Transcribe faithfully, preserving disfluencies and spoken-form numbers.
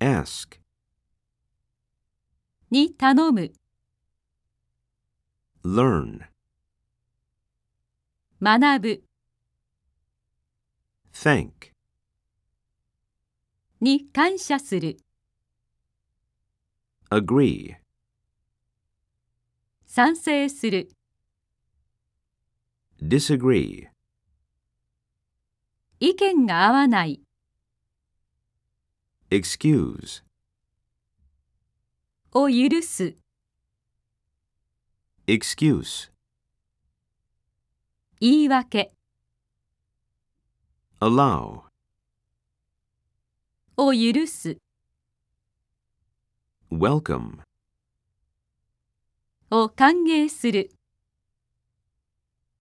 ask, に頼む、 learn, 学ぶ、 thank, に感謝する、 agree, 賛成する、 disagree, 意見が合わない、 excuse, を許す、 excuse, 言い訳、 allow, を許す、 welcome, を歓迎する。